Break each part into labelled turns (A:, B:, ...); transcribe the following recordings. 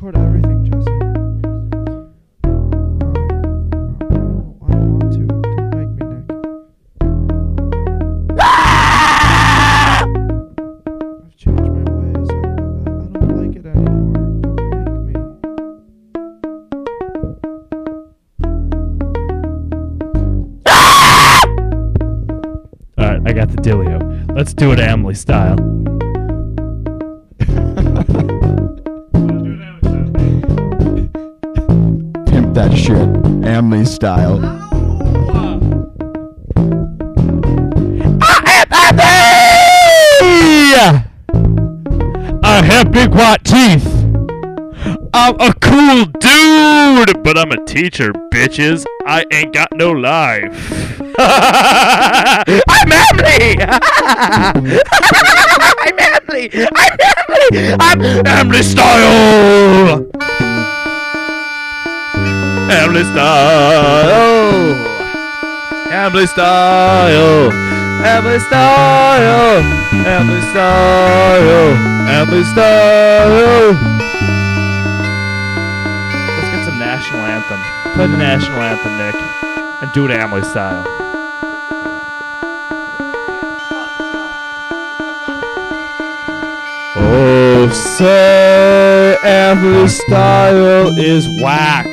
A: record everything, Jesse. I don't want to. Don't make me, Nick. I've changed my ways. I don't like it anymore. Don't make me.
B: Alright, I got the dealio. Let's do it Emily style.
C: Pimp that shit. Emily style.
B: I have big white teeth. I'm a cool dude, but I'm a teacher, bitches. I ain't got no life. I'm Emily! I'm Emily! I'm Emily! I'm Emily style! Emily style! Emily style! Emily style! Emily style! Emily style! Let's get some national anthem. Play the national anthem, Nick, and do it Emily style. Oh, say Emily style is whack.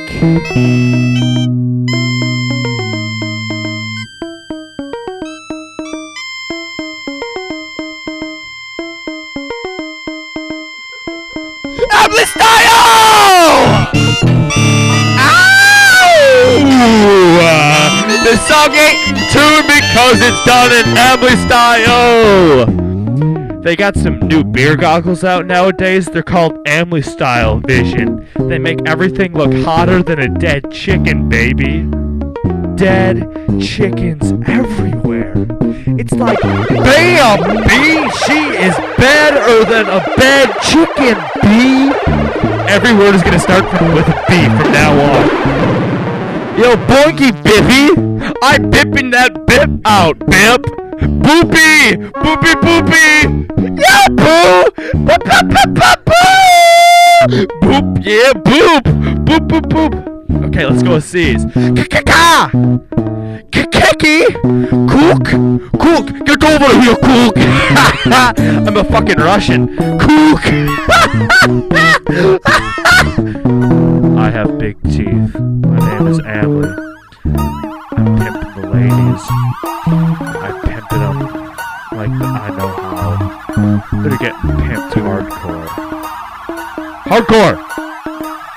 B: Emily style! The song ain't in tune because it's done in Emily style. They got some new beer goggles out nowadays. They're called Emily Style Vision. They make everything look hotter than a dead chicken, baby. Dead chickens everywhere. It's like, bam, B, she is better than a bed chicken, B. Every word is gonna start with a B from now on. Yo, boinky bippy, I'm bipping that bip out, bip. Boopy, boopy, boopy. Yeah, boo. Boop, boop, boop, boop, boop. Boop, yeah, boop. Boop, boop, boop. Okay, let's go with C's. K-k-ka. Keki! Cook! Cook! Get over here, Cook! I'm a fucking Russian. Cook! I have big teeth. My name is Emily. I pimp the ladies. I pimp it up like I know how. They're getting pimped hardcore. Hardcore!